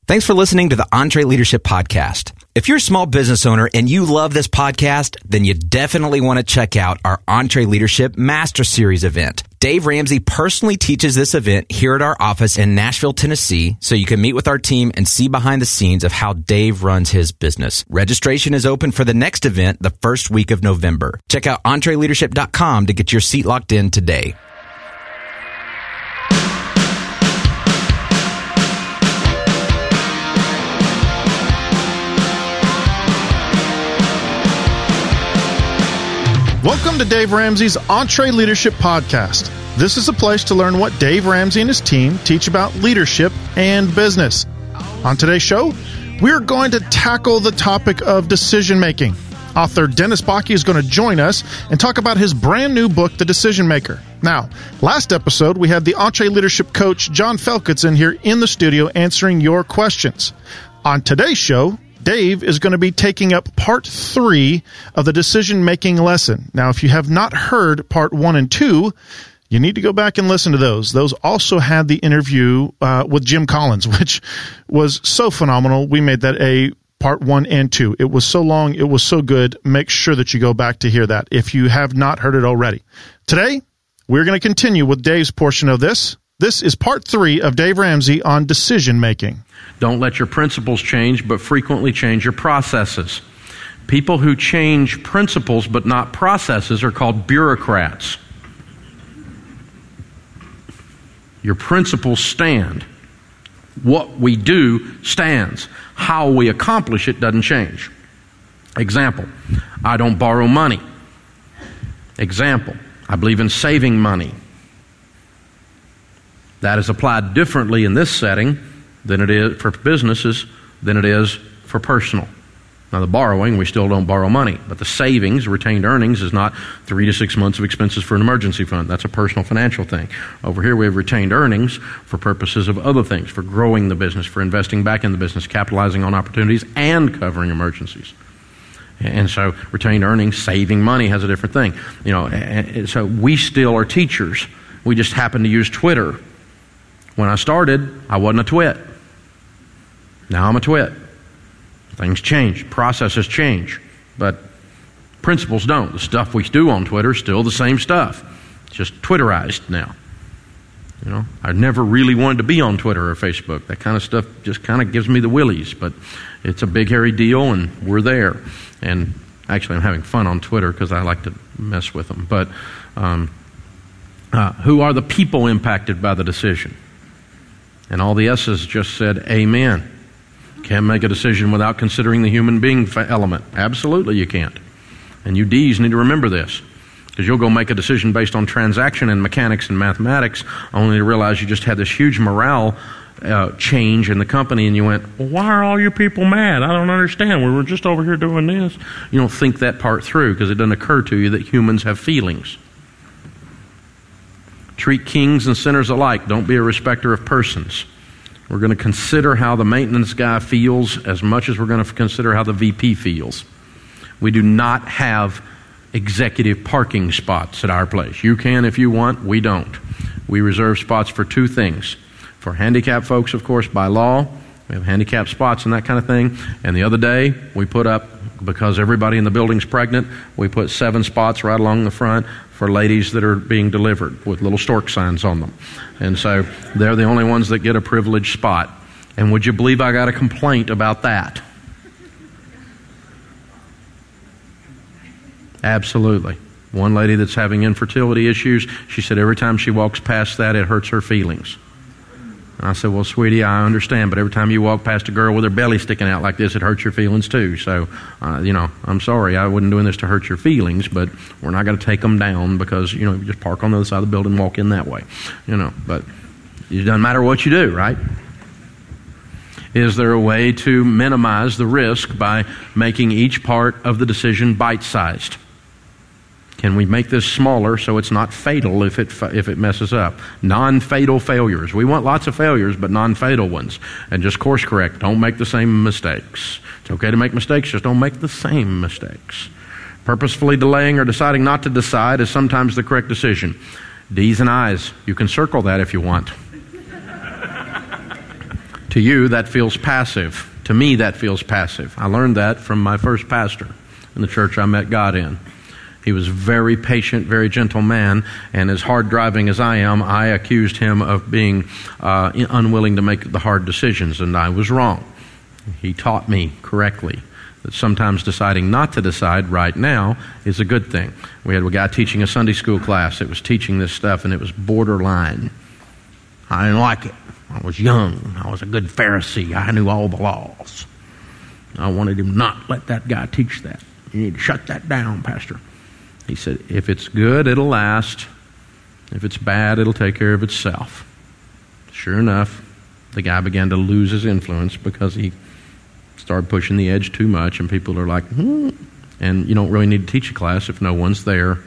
Thanks for listening to the EntreLeadership Podcast. If you're a small business owner and you love this podcast, then you definitely want to check out our EntreLeadership Master Series event. Dave Ramsey personally teaches this event here at our office in Nashville, Tennessee, so you can meet with our team and see behind the scenes of how Dave runs his business. Registration is open for the next event the first week of November. Check out EntreLeadership.com to get your seat locked in today. Welcome to Dave Ramsey's EntreLeadership Podcast. This is a place to learn what Dave Ramsey and his team teach about leadership and business. On today's show, we're going to tackle the topic of decision making. Author Dennis Bakke is going to join us and talk about his brand new book, The Decision Maker. Now, last episode, we had the EntreLeadership coach, John Felkitz, in here in the studio answering your questions. On today's show, Dave is going to be taking up part 3 of the decision-making lesson. Now, if you have not heard part 1 and 2, you need to go back and listen to those. Those also had the interview with Jim Collins, which was so phenomenal. We made that a part 1 and 2. It was so long. It was so good. Make sure that you go back to hear that if you have not heard it already. Today, we're going to continue with Dave's portion of this. This is part 3 of Dave Ramsey on decision making. Don't let your principles change, but frequently change your processes. People who change principles but not processes are called bureaucrats. Your principles stand. What we do stands. How we accomplish it doesn't change. Example, I don't borrow money. Example, I believe in saving money. That is applied differently in this setting than it is for businesses than it is for personal. Now, the borrowing, we still don't borrow money, but the savings, retained earnings, is not 3 to 6 months of expenses for an emergency fund. That's a personal financial thing. Over here, we have retained earnings for purposes of other things, for growing the business, for investing back in the business, capitalizing on opportunities, and covering emergencies. And so retained earnings, saving money has a different thing. You know, so we still are teachers. We just happen to use Twitter. When I started, I wasn't a twit. Now I'm a twit. Things change. Processes change. But principles don't. The stuff we do on Twitter is still the same stuff. It's just Twitterized now. You know, I never really wanted to be on Twitter or Facebook. That kind of stuff just kind of gives me the willies. But it's a big, hairy deal, and we're there. And actually, I'm having fun on Twitter because I like to mess with them. But who are the people impacted by the decision? And all the S's just said, amen. Can't make a decision without considering the human being element. Absolutely you can't. And you D's need to remember this, because you'll go make a decision based on transaction and mechanics and mathematics, only to realize you just had this huge morale change in the company, and you went, well, why are all you people mad? I don't understand. We were just over here doing this. You don't think that part through, because it doesn't occur to you that humans have feelings. Treat kings and sinners alike. Don't be a respecter of persons. We're going to consider how the maintenance guy feels as much as we're going to consider how the VP feels. We do not have executive parking spots at our place. You can if you want. We don't. We reserve spots for 2 things. For handicapped folks, of course, by law. We have handicapped spots and that kind of thing. And the other day, we put up, because everybody in the building's pregnant, we put 7 spots right along the front for ladies that are being delivered with little stork signs on them. And so they're the only ones that get a privileged spot. And would you believe I got a complaint about that? Absolutely. One lady that's having infertility issues, she said every time she walks past that, it hurts her feelings. And I said, well, sweetie, I understand, but every time you walk past a girl with her belly sticking out like this, it hurts your feelings too. So, I'm sorry, I wasn't doing this to hurt your feelings, but we're not going to take them down because, you just park on the other side of the building and walk in that way. But it doesn't matter what you do, right? Is there a way to minimize the risk by making each part of the decision bite-sized? Can we make this smaller so it's not fatal if it messes up? Non-fatal failures. We want lots of failures, but non-fatal ones. And just course correct. Don't make the same mistakes. It's okay to make mistakes, just don't make the same mistakes. Purposefully delaying or deciding not to decide is sometimes the correct decision. D's and I's. You can circle that if you want. To you, that feels passive. To me, that feels passive. I learned that from my first pastor in the church I met God in. He was a very patient, very gentle man, and as hard driving as I am, I accused him of being unwilling to make the hard decisions, and I was wrong. He taught me correctly that sometimes deciding not to decide right now is a good thing. We had a guy teaching a Sunday school class that was teaching this stuff, and it was borderline. I didn't like it. I was young. I was a good Pharisee. I knew all the laws. I wanted him not let that guy teach that. You need to shut that down, Pastor. He said, if it's good, it'll last. If it's bad, it'll take care of itself. Sure enough, the guy began to lose his influence because he started pushing the edge too much, and people are like, and you don't really need to teach a class if no one's there.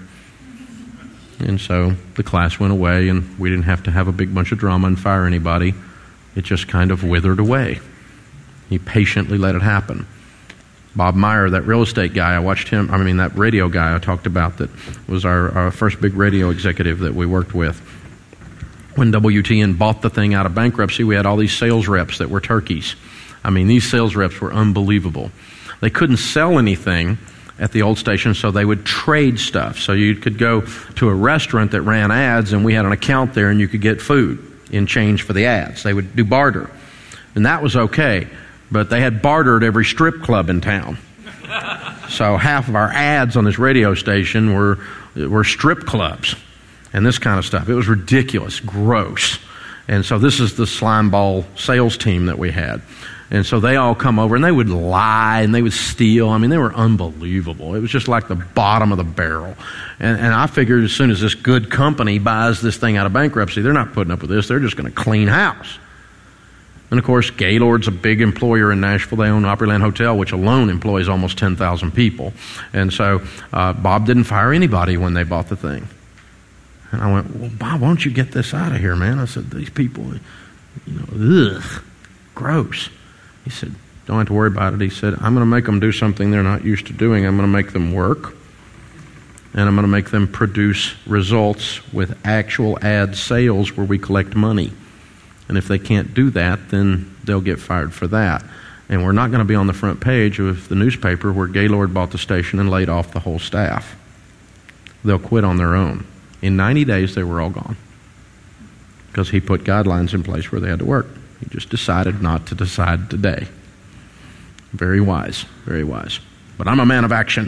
And so the class went away, and we didn't have to have a big bunch of drama and fire anybody. It just kind of withered away. He patiently let it happen. Bob Meyer, that real estate guy, that radio guy I talked about that was our first big radio executive that we worked with. When WTN bought the thing out of bankruptcy, we had all these sales reps that were turkeys. These sales reps were unbelievable. They couldn't sell anything at the old station, so they would trade stuff. So you could go to a restaurant that ran ads, and we had an account there, and you could get food in change for the ads. They would do barter. And that was okay, but they had barter at every strip club in town. So half of our ads on this radio station were strip clubs and this kind of stuff. It was ridiculous, gross. And so this is the slime ball sales team that we had. And so they all come over, and they would lie, and they would steal. They were unbelievable. It was just like the bottom of the barrel. And I figured as soon as this good company buys this thing out of bankruptcy, they're not putting up with this. They're just going to clean house. And, of course, Gaylord's a big employer in Nashville. They own Opryland Hotel, which alone employs almost 10,000 people. And so Bob didn't fire anybody when they bought the thing. And I went, well, Bob, why don't you get this out of here, man? I said, these people, gross. He said, don't have to worry about it. He said, I'm going to make them do something they're not used to doing. I'm going to make them work, and I'm going to make them produce results with actual ad sales where we collect money. And if they can't do that, then they'll get fired for that. And we're not going to be on the front page of the newspaper where Gaylord bought the station and laid off the whole staff. They'll quit on their own. In 90 days, they were all gone because he put guidelines in place where they had to work. He just decided not to decide today. Very wise, very wise. But I'm a man of action,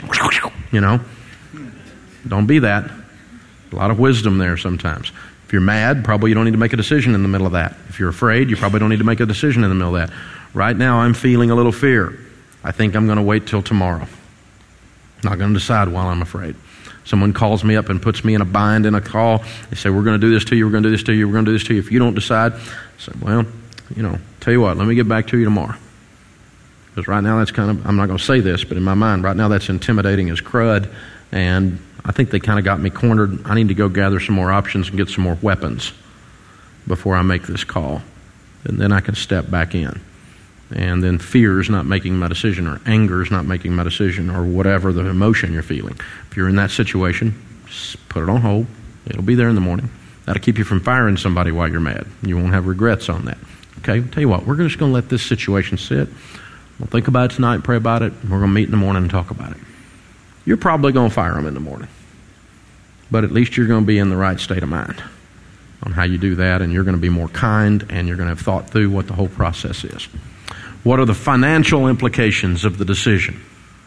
Don't be that. A lot of wisdom there sometimes. If you're mad, probably you don't need to make a decision in the middle of that. If you're afraid, you probably don't need to make a decision in the middle of that. Right now, I'm feeling a little fear. I think I'm going to wait till tomorrow. Not going to decide while I'm afraid. Someone calls me up and puts me in a bind in a call. They say, we're going to do this to you, we're going to do this to you, we're going to do this to you. If you don't decide, I say, well, tell you what, let me get back to you tomorrow. Because right now that's I'm not going to say this, but in my mind, right now that's intimidating as crud. And I think they kind of got me cornered. I need to go gather some more options and get some more weapons before I make this call. And then I can step back in. And then fear is not making my decision, or anger is not making my decision, or whatever the emotion you're feeling. If you're in that situation, just put it on hold. It'll be there in the morning. That'll keep you from firing somebody while you're mad. You won't have regrets on that. Okay, tell you what, we're just going to let this situation sit. We'll think about it tonight, pray about it. We're going to meet in the morning and talk about it. You're probably going to fire them in the morning. But at least you're going to be in the right state of mind on how you do that, and you're going to be more kind, and you're going to have thought through what the whole process is. What are the financial implications of the decision?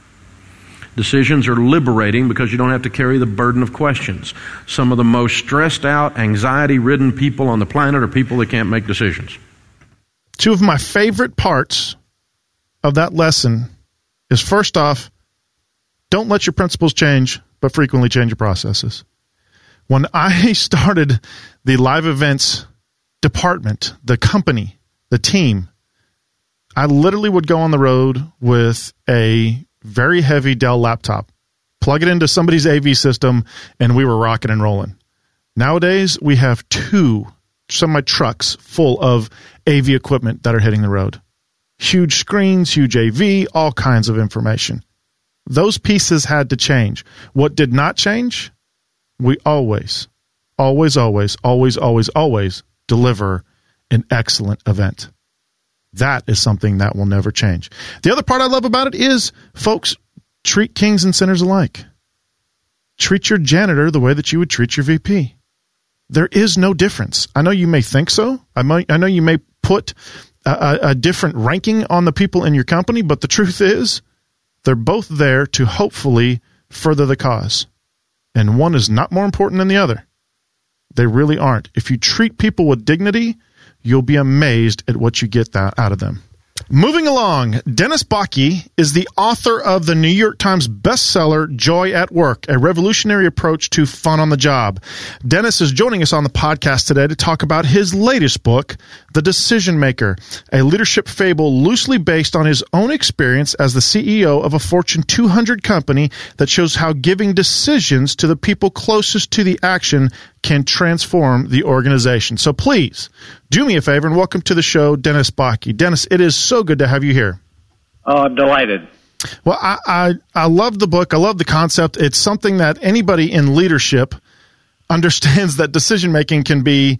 Decisions are liberating because you don't have to carry the burden of questions. Some of the most stressed out, anxiety-ridden people on the planet are people that can't make decisions. Two of my favorite parts of that lesson is, first off, don't let your principles change, but frequently change your processes. When I started the live events department, the company, the team, I literally would go on the road with a very heavy Dell laptop, plug it into somebody's AV system, and we were rocking and rolling. Nowadays, we have 2 semi-trucks full of AV equipment that are hitting the road. Huge screens, huge AV, all kinds of information. Those pieces had to change. What did not change? We always deliver an excellent event. That is something that will never change. The other part I love about it is, folks, treat kings and sinners alike. Treat your janitor the way that you would treat your VP. There is no difference. I know you may think so. I know you may put a different ranking on the people in your company, but the truth is they're both there to hopefully further the cause. And one is not more important than the other. They really aren't. If you treat people with dignity, you'll be amazed at what you get out of them. Moving along, Dennis Bakke is the author of the New York Times bestseller, Joy at Work, a revolutionary approach to fun on the job. Dennis is joining us on the podcast today to talk about his latest book, The Decision Maker, a leadership fable loosely based on his own experience as the CEO of a Fortune 200 company that shows how giving decisions to the people closest to the action can transform the organization. So please, do me a favor and welcome to the show, Dennis Bakke. Dennis, it is so good to have you here. Oh, I'm delighted. Well, I love the book. I love the concept. It's something that anybody in leadership understands that decision-making can be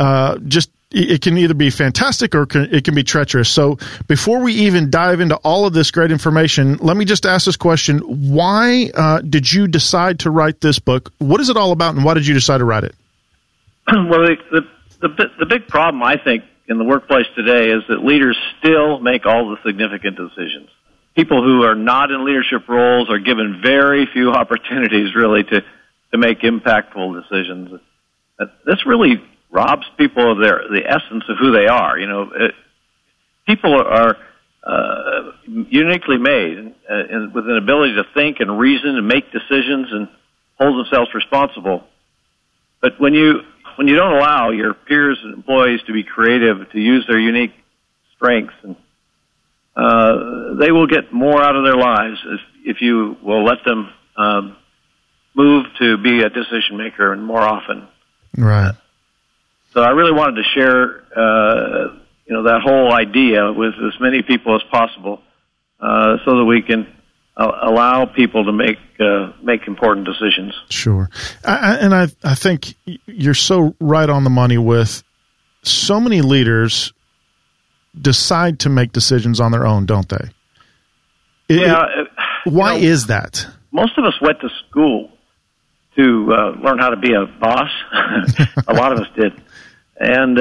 it can either be fantastic or it can be treacherous. So before we even dive into all of this great information, let me just ask this question. Why did you decide to write this book? What is it all about, and why did you decide to write it? Well, the big problem, I think, in the workplace today is that leaders still make all the significant decisions. People who are not in leadership roles are given very few opportunities, really, to make impactful decisions. This really robs people of the essence of who they are. You know, people are uniquely made with an ability to think and reason and make decisions and hold themselves responsible. But when you don't allow your peers and employees to be creative, to use their unique strengths, and they will get more out of their lives if you will let them move to be a decision maker and more often. Right. So I really wanted to share, that whole idea with as many people as possible, so that we can allow people to make important decisions. Sure. I think you're so right on the money with so many leaders decide to make decisions on their own, don't they? Why is that? Most of us went to school to learn how to be a boss. A lot of us did. And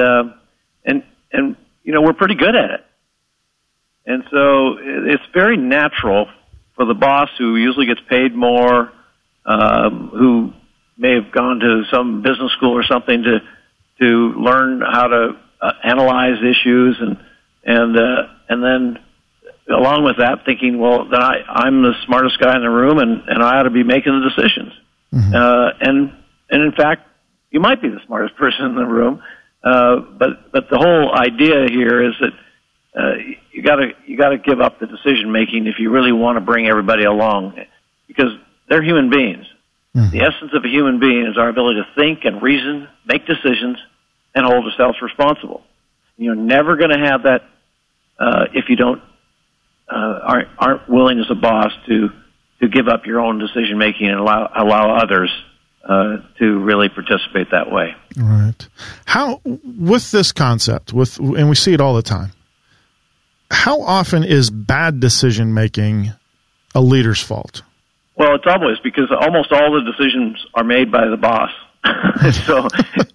we're pretty good at it. And so it's very natural for the boss, who usually gets paid more, who may have gone to some business school or something, to learn how to analyze issues, and then along with that, thinking, well, then I'm the smartest guy in the room, and I ought to be making the decisions. Mm-hmm. And in fact, you might be the smartest person in the room, but the whole idea here is that you got to give up the decision making if you really want to bring everybody along, because they're human beings. Mm-hmm. The essence of a human being is our ability to think and reason, make decisions, and hold ourselves responsible. You're never going to have that if you aren't willing as a boss to give up your own decision making and allow others to really participate that way. Right. How, with this concept, and we see it all the time, how often is bad decision making a leader's fault? Well, it's always, because almost all the decisions are made by the boss. So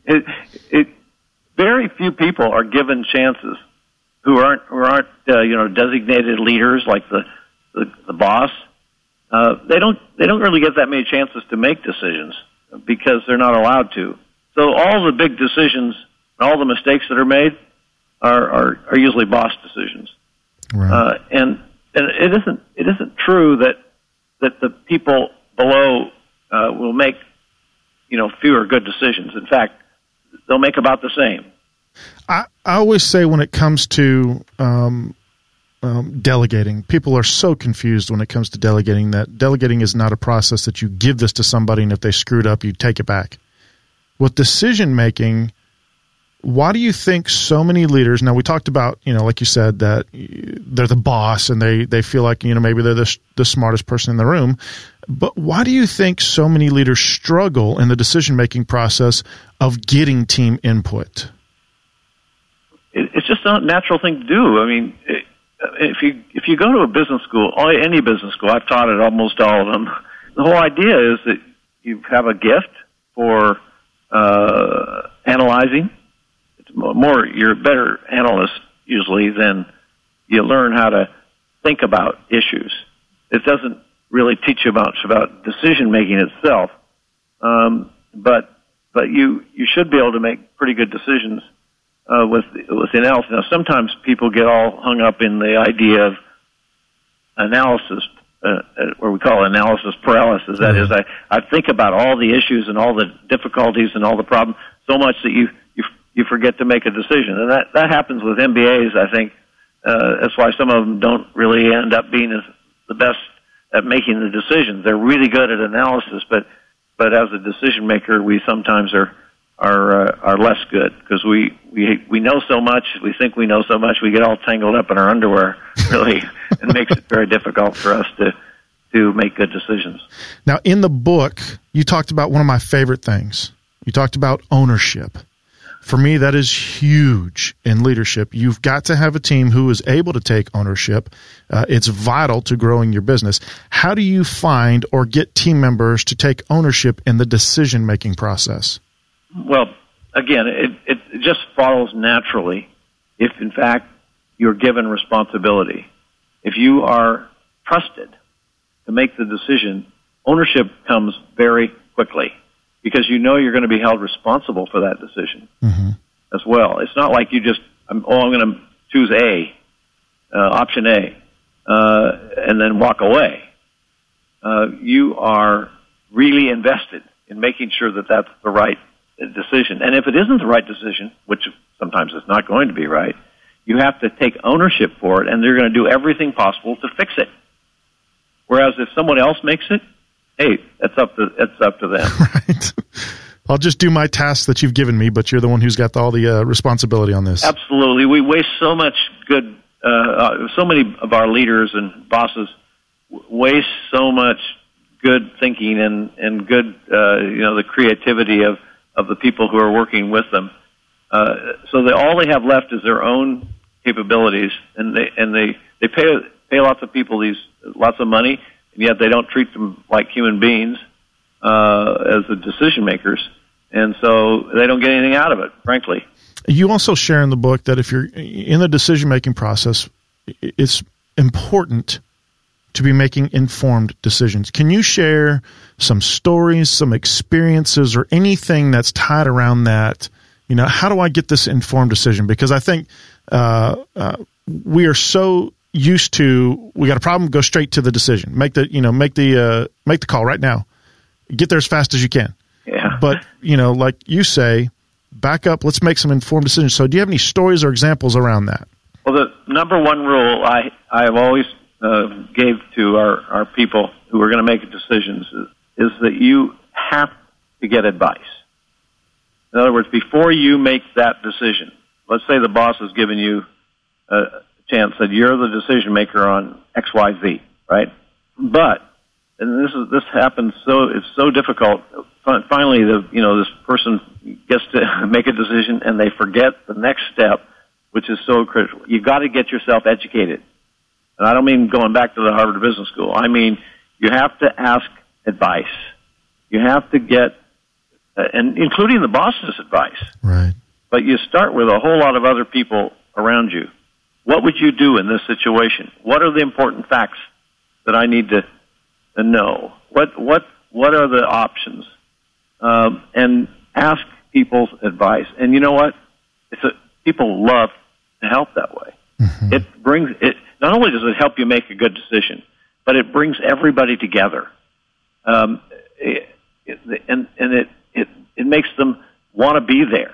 very few people are given chances who aren't designated leaders like the boss. They don't really get that many chances to make decisions because they're not allowed to. So all the big decisions, all the mistakes that are made are usually boss decisions. Right. And it isn't true that the people below will make fewer good decisions. In fact, they'll make about the same. I always say when it comes to delegating, people are so confused when it comes to delegating, that delegating is not a process that you give this to somebody and if they screwed up, you take it back. With decision making, why do you think so many leaders, now we talked about, like you said, that they're the boss and they feel like, maybe they're the smartest person in the room, but why do you think so many leaders struggle in the decision making process of getting team input? it's just not a natural thing to do. I mean, if you go to a business school, any business school, I've taught at almost all of them. The whole idea is that you have a gift for analyzing. It's more, you're a better analyst usually than you learn how to think about issues. It doesn't really teach you much about decision making itself, but you should be able to make pretty good decisions with analysis. Now, sometimes people get all hung up in the idea of analysis, or we call it analysis paralysis. That is, I think about all the issues and all the difficulties and all the problems so much that you forget to make a decision, and that happens with MBAs. I think that's why some of them don't really end up being the best at making the decisions. They're really good at analysis, but as a decision maker, we sometimes are less good because we know so much. We think we know so much. We get all tangled up in our underwear, really, and makes it very difficult for us to make good decisions. Now, in the book, you talked about one of my favorite things. You talked about ownership. For me, that is huge in leadership. You've got to have a team who is able to take ownership. It's vital to growing your business. How do you find or get team members to take ownership in the decision-making process? Well, again, it just follows naturally if, in fact, you're given responsibility. If you are trusted to make the decision, ownership comes very quickly, because you know you're going to be held responsible for that decision as well. It's not like you just, I'm going to choose option A, and then walk away. You are really invested in making sure that that's the right decision. And if it isn't the right decision, which sometimes it's not going to be right, you have to take ownership for it, and they're going to do everything possible to fix it. Whereas if someone else makes it, hey, it's up to them. Right. I'll just do my tasks that you've given me, but you're the one who's got all the responsibility on this. Absolutely. We waste so much good, so many of our leaders and bosses waste so much good thinking and good, the creativity of the people who are working with them. So all they have left is their own capabilities, and they pay lots of people lots of money, and yet they don't treat them like human beings as the decision makers, and so they don't get anything out of it, frankly. You also share in the book that if you're in the decision-making process, it's important to be making informed decisions. Can you share some stories, some experiences, or anything that's tied around that? How do I get this informed decision? Because I think we are so used to, we got a problem, go straight to the decision. Make the call right now. Get there as fast as you can. Yeah. But, like you say, back up, let's make some informed decisions. So do you have any stories or examples around that? Well, the number one rule I have always gave to our people who are going to make decisions is that you have to get advice. In other words, before you make that decision, let's say the boss has given you a chance that you're the decision maker on X, Y, Z, right? But, and this happens, so it's so difficult. Finally, this person gets to make a decision and they forget the next step, which is so critical. You've got to get yourself educated. And I don't mean going back to the Harvard Business School. I mean, you have to ask advice. You have to get, and including the boss's advice. Right. But you start with a whole lot of other people around you. What would you do in this situation? What are the important facts that I need to know? What are the options? And ask people's advice. And you know what? People love to help that way. Mm-hmm. It brings it. Not only does it help you make a good decision, but it brings everybody together. It makes them want to be there.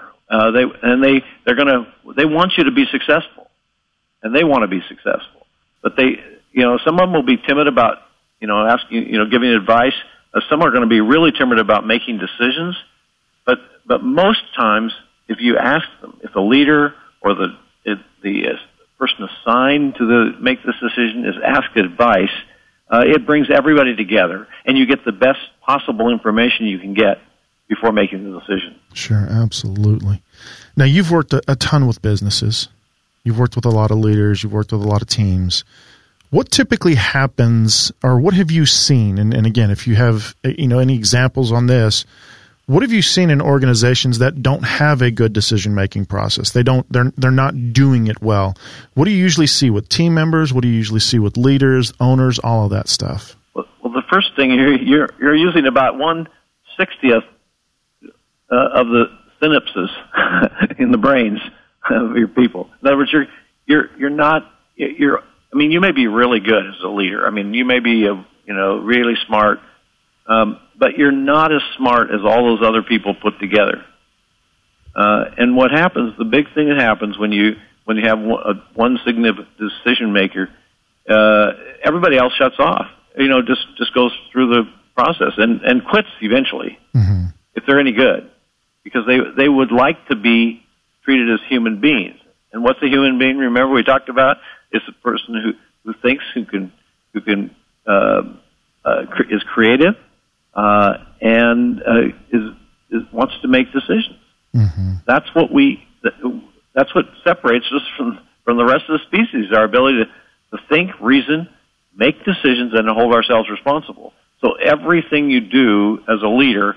They want you to be successful, and they want to be successful. But some of them will be timid about asking, giving advice. Some are going to be really timid about making decisions. But most times, if you ask them, if the leader or the person assigned to make this decision is asked advice, it brings everybody together, and you get the best possible information you can get before making the decision. Sure, absolutely. Now, you've worked a ton with businesses. You've worked with a lot of leaders. You've worked with a lot of teams. What typically happens, or what have you seen? And again, if you have any examples on this, what have you seen in organizations that don't have a good decision-making process? They're not doing it well. What do you usually see with team members? What do you usually see with leaders, owners, all of that stuff? Well, the first thing, you're using about 1/60th of the synapses in the brains of your people. In other words, you may be really good as a leader. I mean, you may be really smart, but you're not as smart as all those other people put together. And what happens? The big thing that happens when you have one significant decision maker, everybody else shuts off. Just goes through the process and quits eventually, if they're any good, because they would like to be treated as human beings. And what's a human being? Remember, we talked about is a person who thinks, who is creative, and wants to make decisions. That's what separates us from the rest of the species. Our ability to think, reason, make decisions, and to hold ourselves responsible. So everything you do as a leader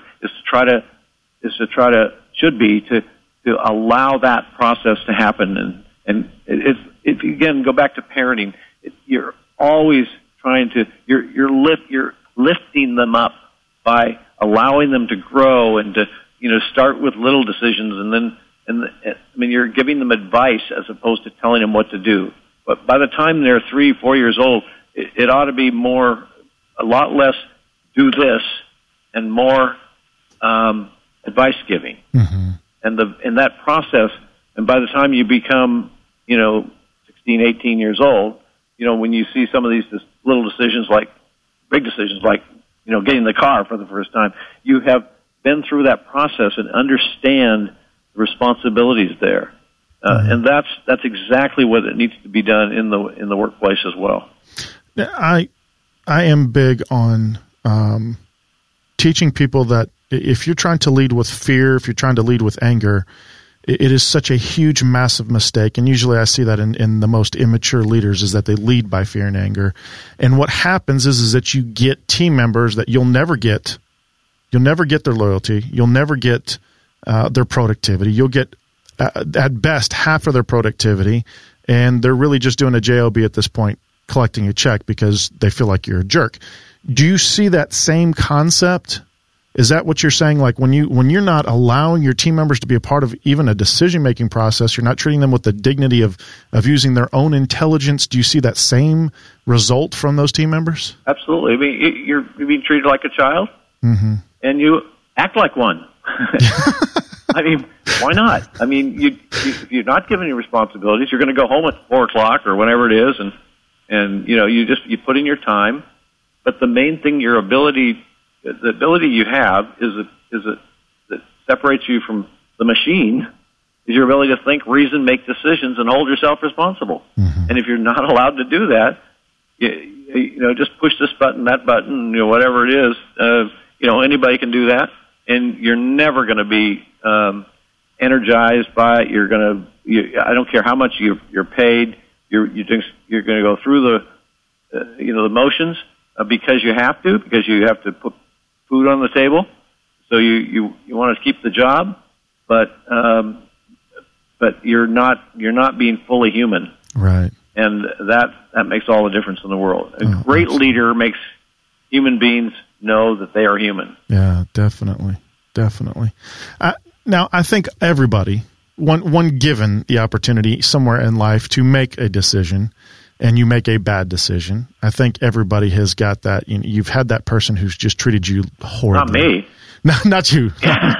should be to allow that process to happen. And if you again go back to parenting, you're always trying to you're lifting them up by allowing them to grow and to start with little decisions, and you're giving them advice as opposed to telling them what to do. But by the time they're 3-4 years old, it ought to be a lot less do this and more advice giving. And in that process, and by the time you become 16, 18 years old, when you see some of these little decisions, like big decisions, like getting the car for the first time, you have been through that process and understand the responsibilities there. And that's exactly what it needs to be done in the workplace as well. I am big on teaching people that if you're trying to lead with fear, if you're trying to lead with anger, it is such a huge, massive mistake. And usually I see that in the most immature leaders, is that they lead by fear and anger. And what happens is that you get team members that you'll never get their loyalty. You'll never get their productivity. You'll get, at best, half of their productivity. And they're really just doing a JOB at this point, collecting a check because they feel like you're a jerk. Do you see that same concept? Is that what you're saying? Like when you're not allowing your team members to be a part of even a decision-making process, you're not treating them with the dignity of using their own intelligence. Do you see that same result from those team members? Absolutely. I mean, you're being treated like a child, and you act like one. I mean, why not? I mean, if you're not given any responsibilities, you're going to go home at 4:00 or whenever it is, and you put in your time. But the main thing, the ability you have that separates you from the machine is your ability to think, reason, make decisions, and hold yourself responsible. And if you're not allowed to do that, just push this button, that button, whatever it is. Anybody can do that, and you're never going to be energized by it. I don't care how much you're paid. You're going to go through the motions because you have to put food on the table. So you want to keep the job, but you're not being fully human. Right. And that makes all the difference in the world. A great leader makes human beings know that they are human. Yeah, definitely. Now, I think everybody, one given the opportunity somewhere in life to make a decision, and you make a bad decision, I think everybody has got that. You've had that person who's just treated you horribly. Not me. No, not you.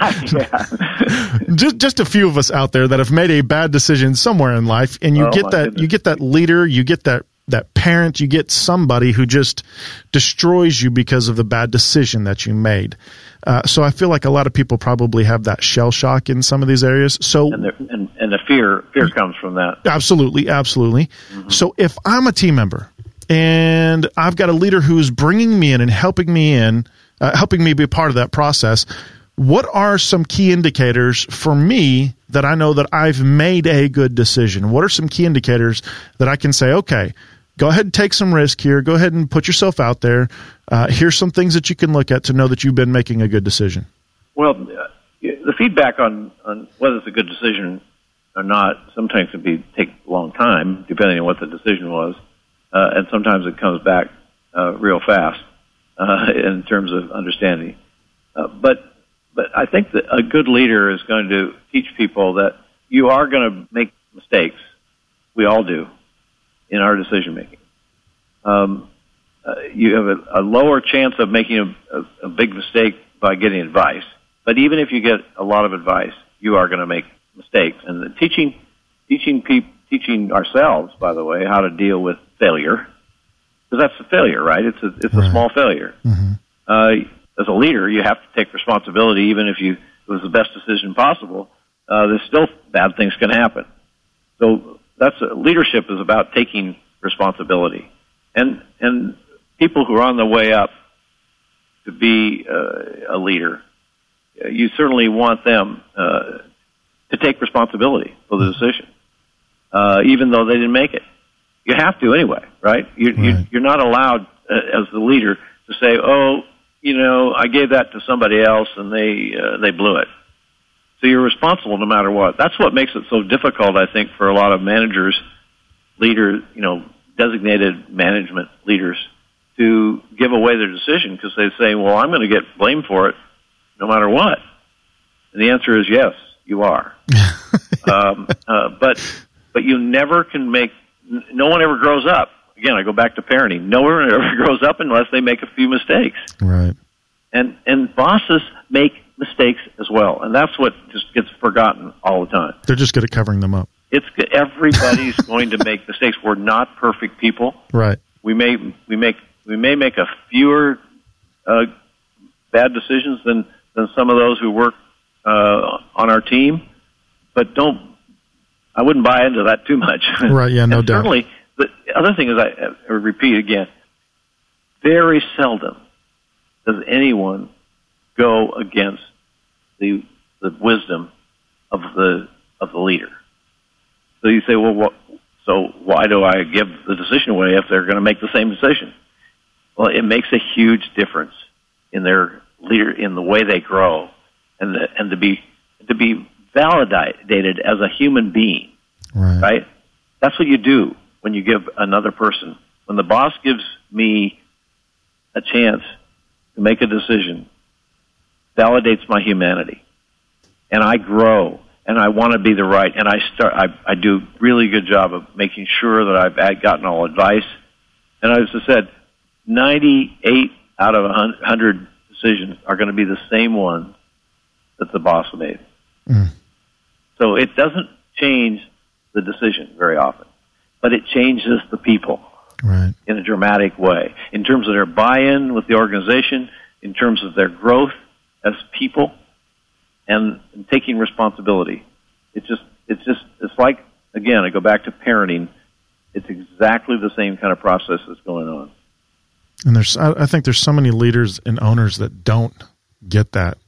Just a few of us out there that have made a bad decision somewhere in life, and you get that leader, you get that parent, you get somebody who just destroys you because of the bad decision that you made. So I feel like a lot of people probably have that shell shock in some of these areas. So and the fear comes from that. Absolutely. So if I'm a team member and I've got a leader who's bringing me in and helping me be a part of that process, What are some key indicators for me that I know that I've made a good decision? What are some key indicators that I can say, okay, go ahead and take some risk here. Go ahead and put yourself out there. Here's some things that you can look at to know that you've been making a good decision. Well, the feedback on whether it's a good decision or not sometimes can take a long time, depending on what the decision was, and sometimes it comes back real fast in terms of understanding. But I think that a good leader is going to teach people that you are going to make mistakes. We all do in our decision making. You have a lower chance of making a big mistake by getting advice. But even if you get a lot of advice, you are going to make mistakes. And teaching ourselves, by the way, how to deal with failure, because that's a failure, right? It's a small failure. Mm-hmm. As a leader, you have to take responsibility, even if it was the best decision possible. There's still bad things can happen. So leadership is about taking responsibility, and people who are on the way up to be a leader, you certainly want them to take responsibility for the decision, even though they didn't make it. You have to anyway, right? You're not allowed as the leader to say, "Oh, I gave that to somebody else and they blew it." So you're responsible no matter what. That's what makes it so difficult, I think, for a lot of managers, leaders, designated management leaders, to give away their decision because they say, "Well, I'm going to get blamed for it no matter what." And the answer is yes, you are. But you never can make. No one ever grows up. Again, I go back to parenting. No one ever grows up unless they make a few mistakes. Right. And bosses make mistakes as well, and that's what just gets forgotten all the time. They're just good at covering them up. Everybody's going to make mistakes. We're not perfect people. Right. We may make a fewer bad decisions than some of those who work on our team, but I wouldn't buy into that too much. Right. Yeah. No doubt. Certainly. The other thing is, I repeat again, very seldom does anyone go against the wisdom of the leader. So you say, well, so why do I give the decision away if they're going to make the same decision? Well, it makes a huge difference in their leader, in the way they grow, and to be validated as a human being. Right? That's what you do. When you give another person, when the boss gives me a chance to make a decision, validates my humanity, and I grow, and I want to be the right, and I do a really good job of making sure that I've gotten all advice. And as I said, 98 out of 100 decisions are going to be the same one that the boss made. Mm. So it doesn't change the decision very often, but it changes the people in a dramatic way in terms of their buy-in with the organization, in terms of their growth as people, and taking responsibility. It's like, again, I go back to parenting. It's exactly the same kind of process that's going on. And I think there's so many leaders and owners that don't get that.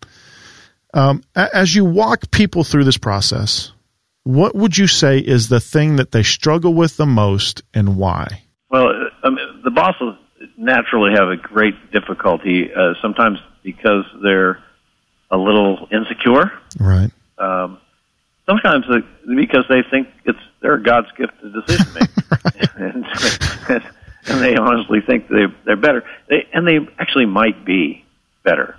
As you walk people through this process, what would you say is the thing that they struggle with the most, and why? Well, the bosses naturally have a great difficulty, sometimes because they're a little insecure. Right. Sometimes because they think they're God's gift to decision making. Right. and they honestly think they're better. They actually might be better.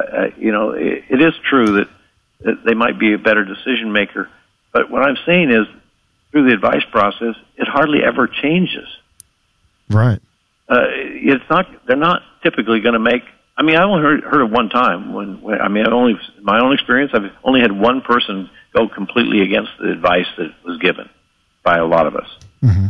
It is true that they might be a better decision maker. But what I'm saying is, through the advice process, it hardly ever changes. Right. They're not typically going to make. I mean, I only heard of one time my own experience. I've only had one person go completely against the advice that was given by a lot of us, mm-hmm.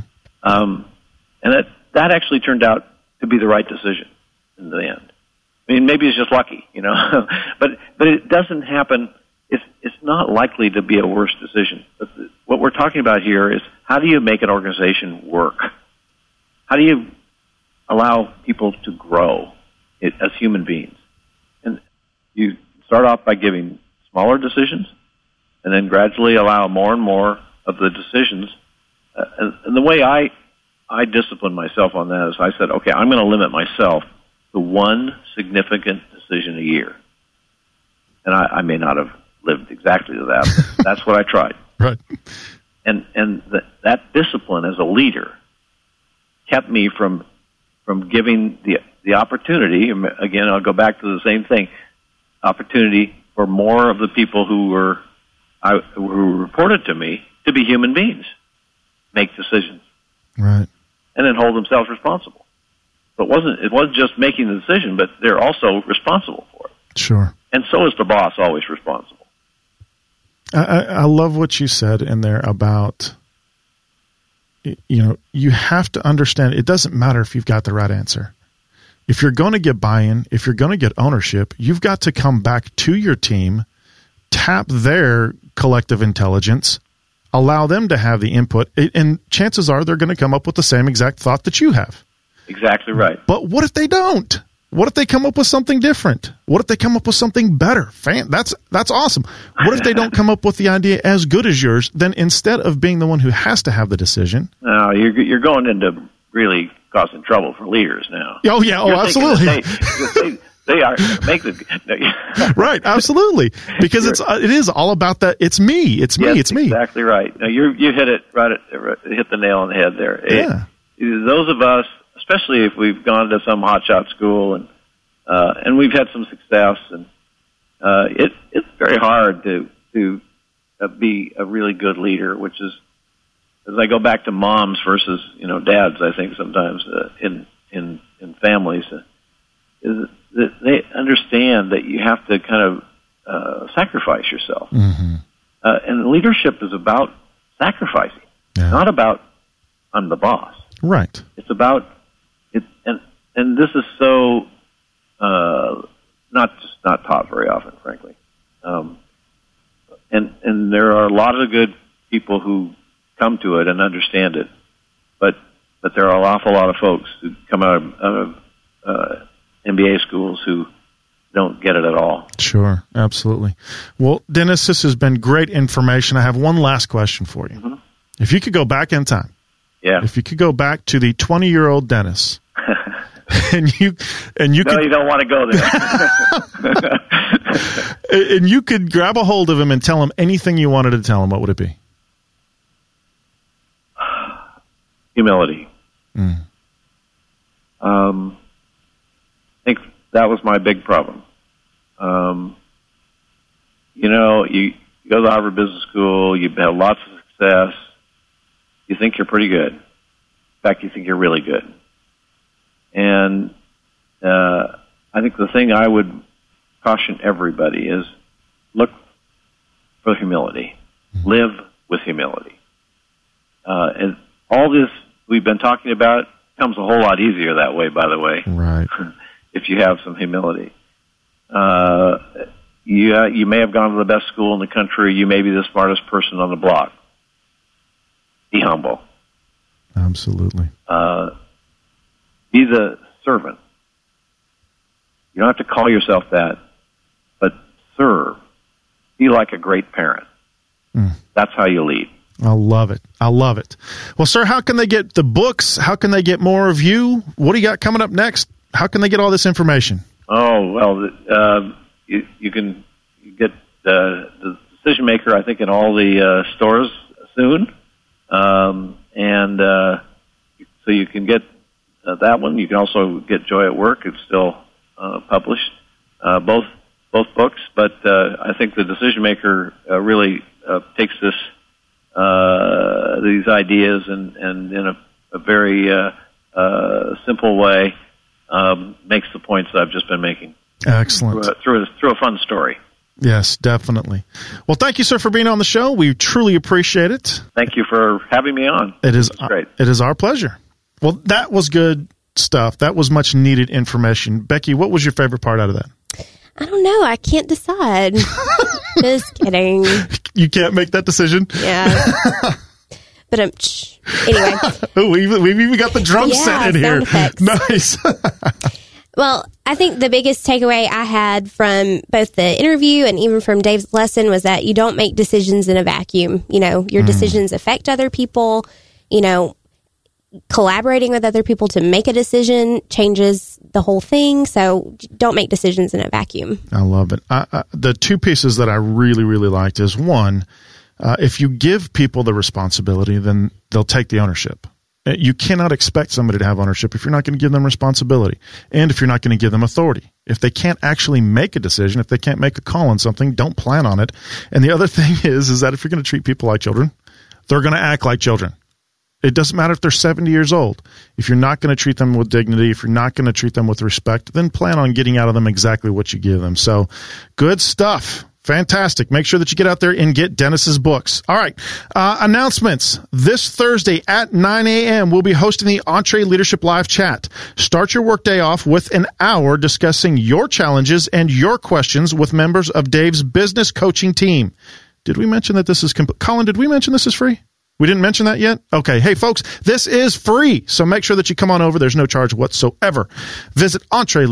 And that actually turned out to be the right decision in the end. I mean, maybe it's just lucky, but it doesn't happen. It's not likely to be a worse decision. But what we're talking about here is, how do you make an organization work? How do you allow people to grow as human beings? And start off by giving smaller decisions, and then gradually allow more and more of the decisions. And the way I disciplined myself on that is I said, okay, I'm going to limit myself to one significant decision a year. And I may not have lived exactly to that, but that's what I tried. Right. And that discipline as a leader kept me from giving the opportunity. Again, I'll go back to the same thing. Opportunity for more of the people who reported to me to be human beings, make decisions, right, and then hold themselves responsible. But it wasn't just making the decision, but they're also responsible for it. Sure. And so is the boss always responsible. I love what you said in there about, you have to understand it doesn't matter if you've got the right answer. If you're going to get buy-in, if you're going to get ownership, you've got to come back to your team, tap their collective intelligence, allow them to have the input, and chances are they're going to come up with the same exact thought that you have. Exactly right. But what if they don't? What if they come up with something different? What if they come up with something better? That's awesome. What if they don't come up with the idea as good as yours? Then instead of being the one who has to have the decision, no, you're going into really causing trouble for leaders now. Oh yeah, absolutely. They are make the right, absolutely, because it is all about that. It's me. It's me. Yes, it's me. Exactly right. Now you hit it right. Hit the nail on the head there. Yeah. Those of us, especially if we've gone to some hotshot school and we've had some success, and it's very hard to be a really good leader. Which is, as I go back to moms versus dads, I think sometimes in families is that they understand that you have to kind of sacrifice yourself, and leadership is about sacrificing, not about I'm the boss. Right. It's about it, and this is so not taught very often, frankly. And there are a lot of good people who come to it and understand it, but there are an awful lot of folks who come out of MBA schools who don't get it at all. Sure, absolutely. Well, Dennis, this has been great information. I have one last question for you. Mm-hmm. If you could go back in time, if you could go back to the 20-year-old Dennis, and you don't want to go there. And you could grab a hold of him and tell him anything you wanted to tell him, what would it be? Humility. I think that was my big problem. You go to Harvard Business School, you've had lots of success, you think you're pretty good. In fact, you think you're really good. And I think the thing I would caution everybody is look for humility. Live with humility. And all this we've been talking about comes a whole lot easier that way, by the way. Right. If you have some humility. You may have gone to the best school in the country. You may be the smartest person on the block. Be humble. Absolutely. Be the servant. You don't have to call yourself that, but serve. Be like a great parent. That's how you lead. I love it. I love it. Well, sir, how can they get the books? How can they get more of you? What do you got coming up next? How can they get all this information? Oh, well, you can get the Decision Maker, I think, in all the stores soon. So you can get that one. You can also get Joy at Work. It's still published, both books. But I think the Decision Maker really takes these ideas and in a very simple way makes the points that I've just been making. Excellent. Through a fun story. Yes, definitely. Well, thank you, sir, for being on the show. We truly appreciate it. Thank you for having me on. It is great. It is our pleasure. Well, that was good stuff. That was much needed information. Becky, what was your favorite part out of that? I don't know. I can't decide. Just kidding. You can't make that decision? Yeah. But anyway. We've even got the drum set in here. Effects. Nice. Well, I think the biggest takeaway I had from both the interview and even from Dave's lesson was that you don't make decisions in a vacuum. Your decisions affect other people. Collaborating with other people to make a decision changes the whole thing. So don't make decisions in a vacuum. I love it. The two pieces that I really, really liked is one, if you give people the responsibility, then they'll take the ownership. You cannot expect somebody to have ownership if you're not going to give them responsibility and if you're not going to give them authority. If they can't actually make a decision, if they can't make a call on something, don't plan on it. And the other thing is that if you're going to treat people like children, they're going to act like children. It doesn't matter if they're 70 years old. If you're not going to treat them with dignity, if you're not going to treat them with respect, then plan on getting out of them exactly what you give them. So good stuff. Fantastic. Make sure that you get out there and get Dennis's books. All right. Announcements. This Thursday at 9 a.m., we'll be hosting the EntreLeadership Live Chat. Start your workday off with an hour discussing your challenges and your questions with members of Dave's business coaching team. Did we mention that this is Colin, did we mention this is free? We didn't mention that yet? Okay. Hey, folks, this is free. So make sure that you come on over. There's no charge whatsoever. Visit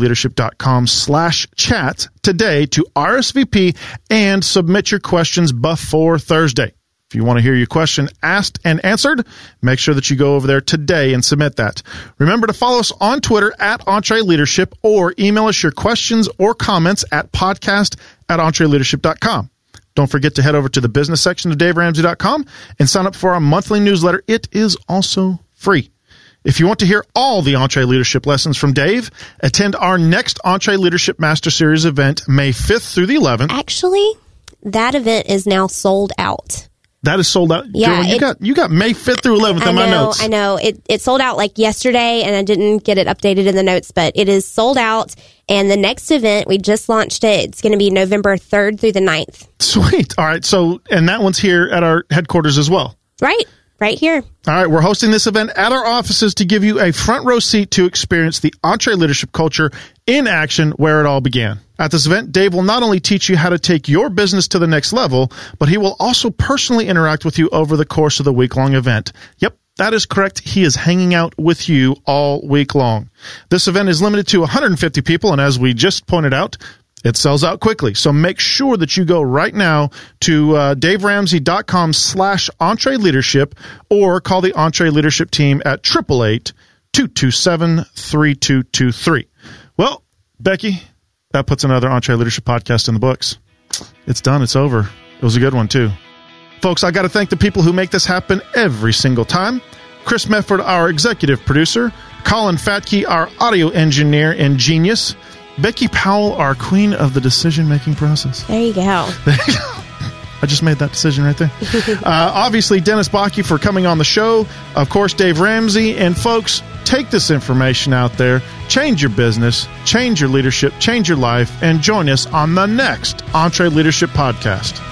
EntreLeadership.com/chat today to RSVP and submit your questions before Thursday. If you want to hear your question asked and answered, make sure that you go over there today and submit that. Remember to follow us on Twitter at EntreLeadership or email us your questions or comments at podcast@EntreLeadership.com. Don't forget to head over to the business section of DaveRamsey.com and sign up for our monthly newsletter. It is also free. If you want to hear all the EntreLeadership lessons from Dave, attend our next EntreLeadership Master Series event May 5th through the 11th. Actually, that event is now sold out. That is sold out. Yeah, you got May 5th through 11th in my notes. I know. It sold out like yesterday, and I didn't get it updated in the notes, but it is sold out. And the next event, we just launched it. It's going to be November 3rd through the 9th. Sweet. All right. So, and that one's here at our headquarters as well. Right here. All right. We're hosting this event at our offices to give you a front row seat to experience the EntreLeadership culture in action where it all began. At this event, Dave will not only teach you how to take your business to the next level, but he will also personally interact with you over the course of the week-long event. Yep, that is correct. He is hanging out with you all week long. This event is limited to 150 people, and as we just pointed out, it sells out quickly. So make sure that you go right now to DaveRamsey.com/EntreLeadership or call the EntreLeadership team at 888-227-3223. Well, Becky, that puts another EntreLeadership podcast in the books. It's done. It's over. It was a good one, too. Folks, I got to thank the people who make this happen every single time. Chris Mefford, our executive producer. Colin Fatke, our audio engineer and genius. Becky Powell, our queen of the decision-making process. There you go. I just made that decision right there. Obviously, Dennis Bakke for coming on the show. Of course, Dave Ramsey. And folks, take this information out there. Change your business, change your leadership, change your life, and join us on the next EntreLeadership podcast.